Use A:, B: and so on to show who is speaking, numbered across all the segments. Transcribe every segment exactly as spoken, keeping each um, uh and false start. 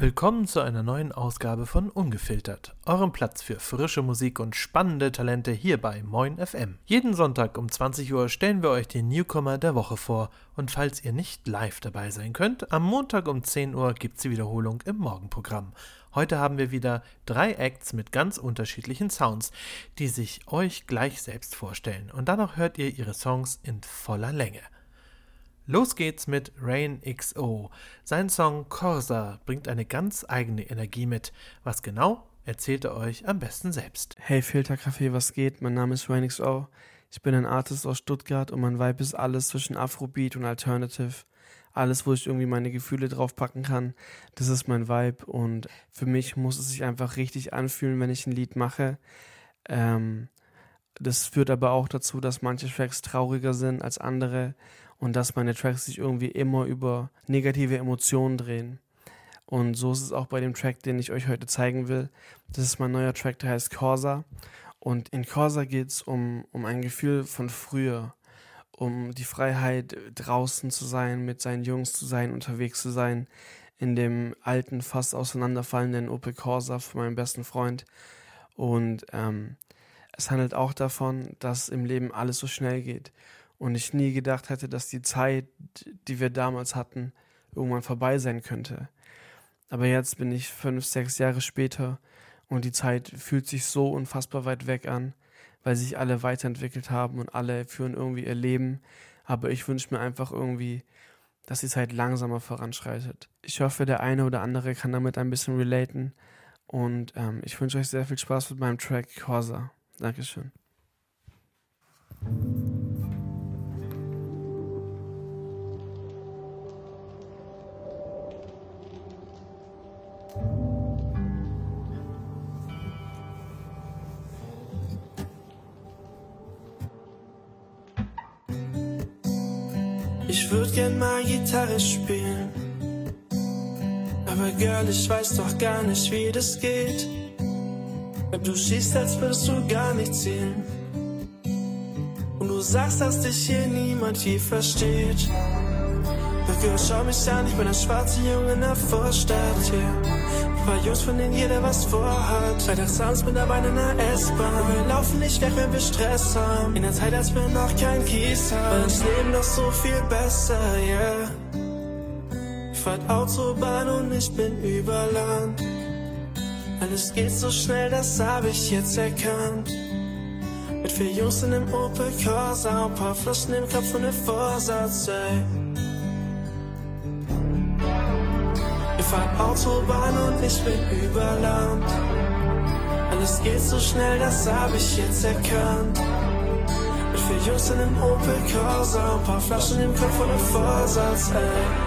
A: Willkommen zu einer neuen Ausgabe von Ungefiltert, eurem Platz für frische Musik und spannende Talente hier bei Moin F M. Jeden Sonntag um zwanzig Uhr stellen wir euch den Newcomer der Woche vor und falls ihr nicht live dabei sein könnt, am Montag um zehn Uhr gibt's die Wiederholung im Morgenprogramm. Heute haben wir wieder drei Acts mit ganz unterschiedlichen Sounds, die sich euch gleich selbst vorstellen und danach hört ihr ihre Songs in voller Länge. Los geht's mit Rain X O. Sein Song Corsa bringt eine ganz eigene Energie mit. Was genau, erzählt er euch am besten selbst.
B: Hey Filtercafé, was geht? Mein Name ist Rain X O. Ich bin ein Artist aus Stuttgart und mein Vibe ist alles zwischen Afrobeat und Alternative. Alles, wo ich irgendwie meine Gefühle draufpacken kann, das ist mein Vibe und für mich muss es sich einfach richtig anfühlen, wenn ich ein Lied mache. Ähm, das führt aber auch dazu, dass manche Tracks trauriger sind als andere und dass meine Tracks sich irgendwie immer über negative Emotionen drehen. Und so ist es auch bei dem Track, den ich euch heute zeigen will. Das ist mein neuer Track, der heißt Corsa. Und in Corsa geht es um, um ein Gefühl von früher, um die Freiheit, draußen zu sein, mit seinen Jungs zu sein, unterwegs zu sein, in dem alten, fast auseinanderfallenden Opel Corsa von meinem besten Freund. Und ähm, es handelt auch davon, dass im Leben alles so schnell geht. Und ich nie gedacht hätte, dass die Zeit, die wir damals hatten, irgendwann vorbei sein könnte. Aber jetzt bin ich fünf, sechs Jahre später und die Zeit fühlt sich so unfassbar weit weg an, weil sich alle weiterentwickelt haben und alle führen irgendwie ihr Leben. Aber ich wünsche mir einfach irgendwie, dass die Zeit langsamer voranschreitet. Ich hoffe, der eine oder andere kann damit ein bisschen relaten. Und ähm, ich wünsche euch sehr viel Spaß mit meinem Track Corsa. Dankeschön.
C: Ich würd gern mal Gitarre spielen, aber Girl, ich weiß doch gar nicht, wie das geht. Du schießt, als würdest du gar nicht zielen, und du sagst, dass dich hier niemand je versteht. Doch Girl, schau mich an, ich bin ein schwarzer Junge in der Vorstadt, yeah. Ein paar Jungs, von denen jeder was vorhat. Freitagsabends mit dabei in der S-Bahn. Wir laufen nicht weg, wenn wir Stress haben. In der Zeit, als wir noch kein Kies haben. War das Leben doch so viel besser, yeah. Ich fahr Autobahn und ich bin über Land. Alles geht so schnell, das hab ich jetzt erkannt. Mit vier Jungs in einem Opel Corsa, ein paar Flaschen im Kopf und ne Vorsatz, ey. Ich fahr Autobahn und ich bin über Land. Alles geht so schnell, das hab ich jetzt erkannt. Mit vier Jungs in einem Opel Corsa, ein paar Flaschen im Kopf und ne Vorsatz, ey.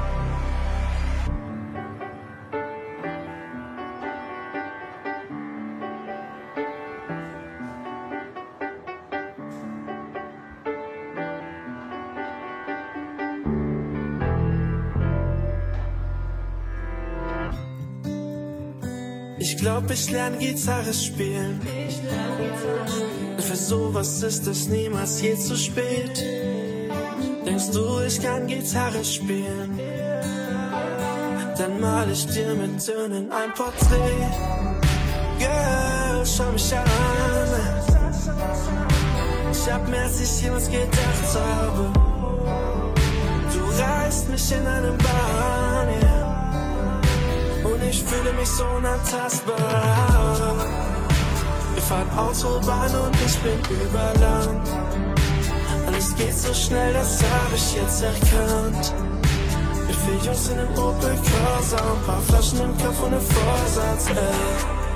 C: Ich glaub, ich lern Gitarre spielen. Für sowas ist es niemals je zu spät. Denkst du, ich kann Gitarre spielen? Dann mal ich dir mit Tönen ein Porträt. Girl, schau mich an. Ich hab mehr, als ich jemals gedacht habe. Du reißt mich in eine Bahn, yeah. Und ich fühle mich so unantastbar. Wir fahren Autobahn und ich bin über Land. Alles geht so schnell, das hab ich jetzt erkannt. Mit vier Jungs in einem Opel Corsa, ein paar Flaschen im Kopf und ne Vorsatz, ey.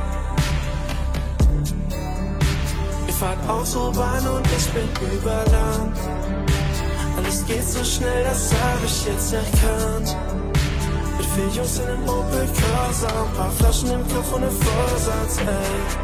C: Wir fahren Autobahn und ich bin über Land. Alles geht so schnell, das hab ich jetzt erkannt. Vier Jungs in einem Opel Corsa, ein paar Flaschen im Kopf und ne Vorsatz, ey.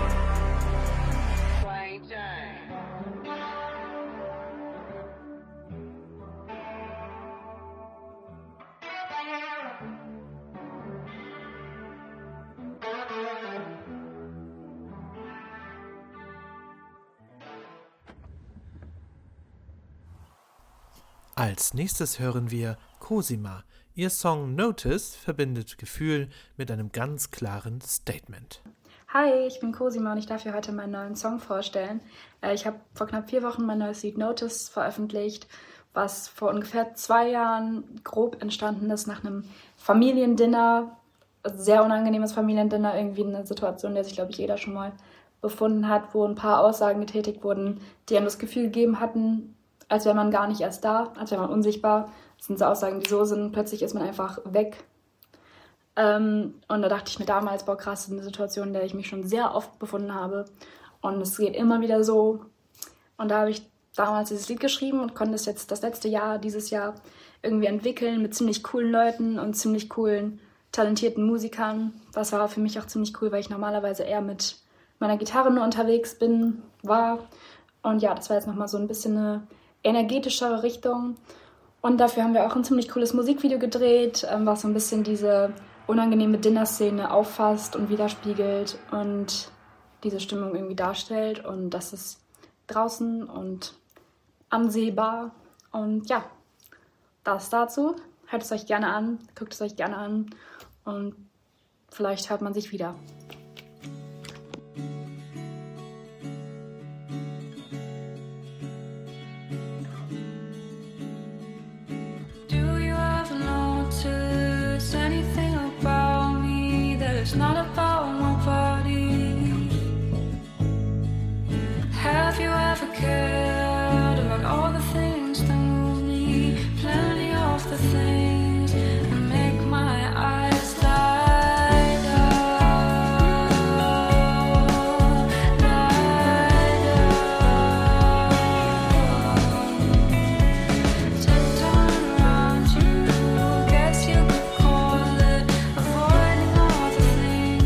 A: Als nächstes hören wir Cosima. Ihr Song Notice verbindet Gefühl mit einem ganz klaren Statement.
D: Hi, ich bin Cosima und ich darf dir heute meinen neuen Song vorstellen. Ich habe vor knapp vier Wochen mein neues Lied Notice veröffentlicht, was vor ungefähr zwei Jahren grob entstanden ist nach einem Familiendinner, sehr unangenehmes Familiendinner, irgendwie eine Situation, in der sich, glaube ich, jeder schon mal befunden hat, wo ein paar Aussagen getätigt wurden, die einem das Gefühl gegeben hatten, als wäre man gar nicht erst da, als wäre man unsichtbar. Das sind so Aussagen, die so sind, plötzlich ist man einfach weg. Ähm, und da dachte ich mir damals, boah krass, das ist eine Situation, in der ich mich schon sehr oft befunden habe. Und es geht immer wieder so. Und da habe ich damals dieses Lied geschrieben und konnte es jetzt das letzte Jahr, dieses Jahr irgendwie entwickeln mit ziemlich coolen Leuten und ziemlich coolen, talentierten Musikern. Das war für mich auch ziemlich cool, weil ich normalerweise eher mit meiner Gitarre nur unterwegs bin, war. Und ja, das war jetzt nochmal so ein bisschen eine energetischere Richtung. Und dafür haben wir auch ein ziemlich cooles Musikvideo gedreht, was so ein bisschen diese unangenehme Dinner-Szene auffasst und widerspiegelt und diese Stimmung irgendwie darstellt. Und das ist draußen und ansehbar. Und ja, das dazu. Hört es euch gerne an, guckt es euch gerne an und vielleicht hört man sich wieder.
C: It's not about nobody. Have you ever cared about all the things that move me? Plenty of the things that make my eyes light up, light up. Tiptoeing around you, guess you could call it avoiding all the things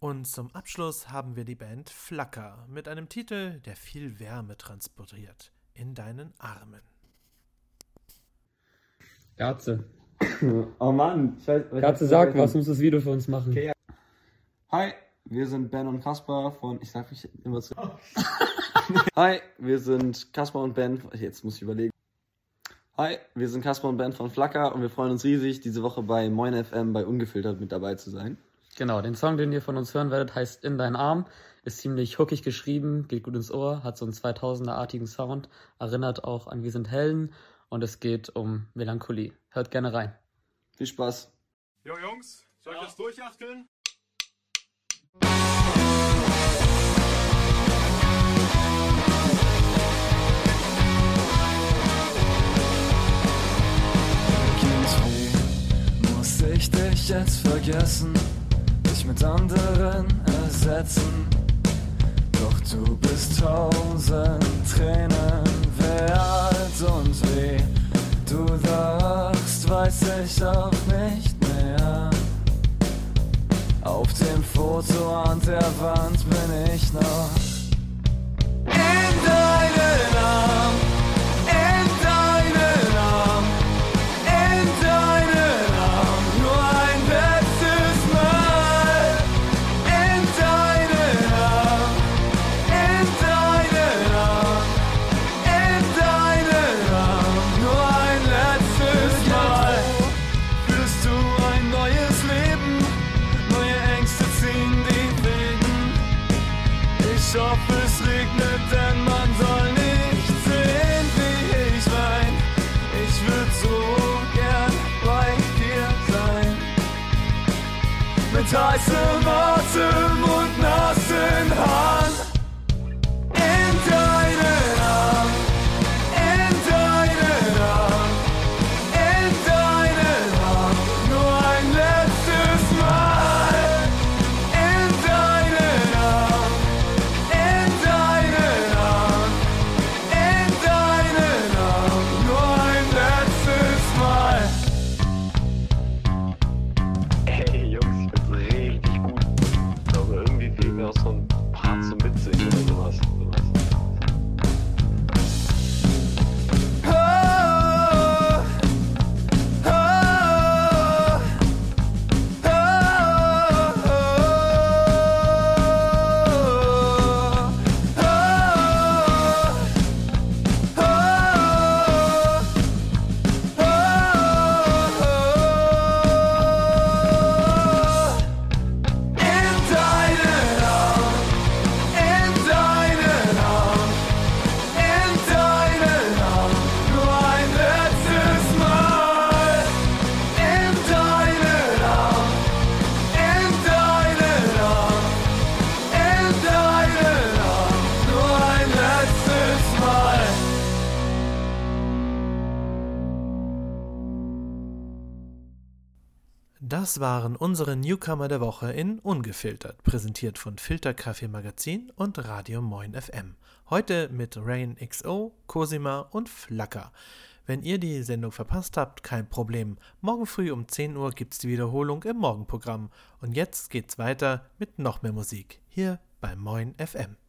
A: Und zum Abschluss haben wir die Band Flacker mit einem Titel, der viel Wärme transportiert. In deinen Armen.
E: Gatze.
F: Oh Mann, ich weiß, ich
E: Gatze, sag, was muss das Video für uns machen?
F: Okay. Hi, wir sind Ben und Kaspar von, ich sag mich immer zu. Hi, wir sind Kaspar und Ben, jetzt muss ich überlegen. Hi, wir sind Kaspar und Ben von Flacker und wir freuen uns riesig, diese Woche bei Moin F M bei Ungefiltert mit dabei zu sein.
E: Genau, den Song, den ihr von uns hören werdet, heißt In deinen Arm, ist ziemlich hookig geschrieben, geht gut ins Ohr, hat so einen zweitausender-artigen Sound, erinnert auch an Wir sind Helden und es geht um Melancholie. Hört gerne rein.
F: Viel Spaß.
G: Jo Jungs, soll ich ja. das durchachteln?
C: Muss ich dich jetzt vergessen, dich mit anderen ersetzen? Doch du bist tausend Tränen wert und weh du lachst, weiß ich auch nicht mehr. Auf dem Foto an der Wand bin ich noch in deinen Arm, in deinen Arm, in deinen Arm, nur ein letztes Mal. In deinen Arm, in deinen Arm, in deinen Arm, nur ein letztes Mal. Führst du ein neues Leben, neue Ängste ziehen die Wegen. Ich hoffe, es regnet, denn man soll nicht sehen, wie ich wein. Ich würd so gern bei dir sein. Mit heißem Atem und nassen Haaren. In deinen Arm, in deinen Arm, in deinen Arm, nur ein letztes Mal. In deinen Arm, in deinen Arm, in deinen Arm, nur ein letztes Mal.
H: Hey Jungs, ich find's richtig gut. Aber irgendwie fehlt mir auch so ein Part zum Mitsingen oder sowas.
C: Oh, oh, oh, in deinen Arm, in deinen Arm, in deinen Arm, nur ein letztes Mal. In deinen Arm, in deinen Arm, in deinen Arm, nur ein letztes Mal.
A: Das waren unsere Newcomer der Woche in Ungefiltert, präsentiert von Filterkaffee Magazin und Radio Moin F M. Heute mit Rain X O, Cosima und Flacker. Wenn ihr die Sendung verpasst habt, kein Problem. Morgen früh um zehn Uhr gibt's die Wiederholung im Morgenprogramm. Und jetzt geht's weiter mit noch mehr Musik, hier bei Moin F M.